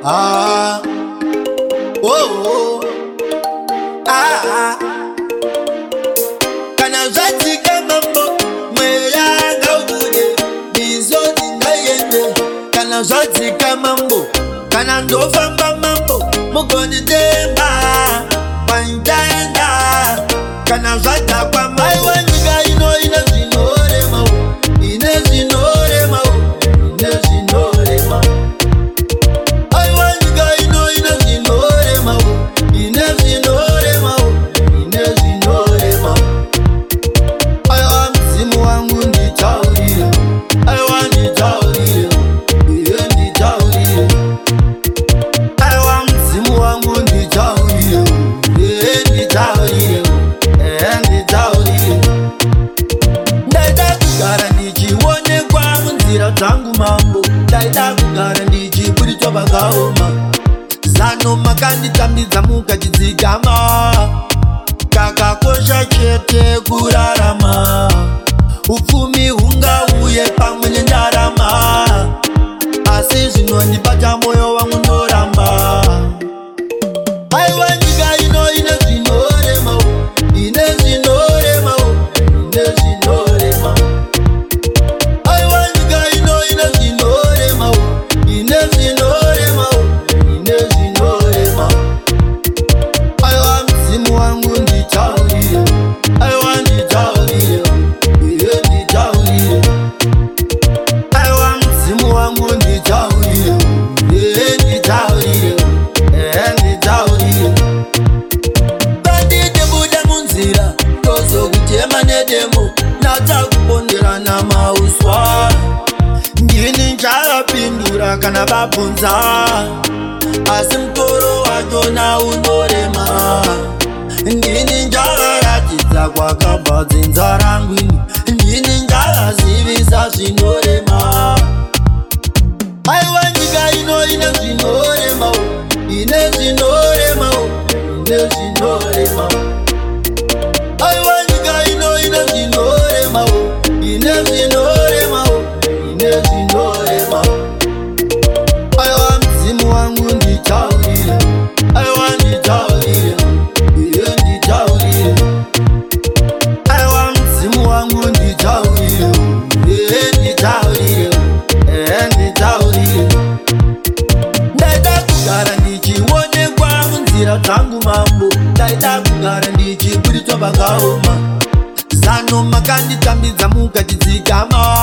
Ah, oh, oh, ah, kana zatika mambo mweyanga ubuye bizoti ngayende kana zatika mambo kana ndofamba mambo mugoni demba pandaenda kana zata kwa mai wanyiga ino zinore mau zinore mau zinore mau ai wanyiga ino zinore mau zinore mau zinore mau ai amzimu wangu nditaurire ai wanditaurire nditaurire ai wamzimu wangu nditaurire nditaurire nditaurire ndaida kugara ndichione kwangu nzira dzangu mambo ndaida kugara ndichibuditswa pakaoma zano makanditambidza mukachidzigama kakakosha chete kurarama upfumi hungauye pamwe nendarama asi zvinondibata mwoyo wangu ndoramba aiwa nyika ino zvinoremao zvinoremao zvinoremao aiwa nyika ino zvinoremao zvinoremao zvinoremao aiwa mzimu wangu nditaurire aiwa nditaurire nditaurire aiwa mzimu wangu nditaurire nditaurire nditaurire banditebuda munzira tozokutema nedemo natakubonderana mauswa ndini nchakapindura kana vabvunza asi mutoro wacho naunorema ndini njakaratidza kwakabva dzinza rangwini ndini njakazivisa zvinorema aiwa nyika ino zvinoremao zvinoremao zvinoremao aiwa nyika ino zvinoremao zvinoremao zvinoremao aiwa mzimu wangu nditaurire aiwa nditaurire nditaurire aiwa mzimu wangu nditaurire nditaurire nditaurire ndaida kugara ndichionekwa munzira dzangu mambo ndaida kugara ndichibuditswa pakaoma zano makanditambidza mukachidzigama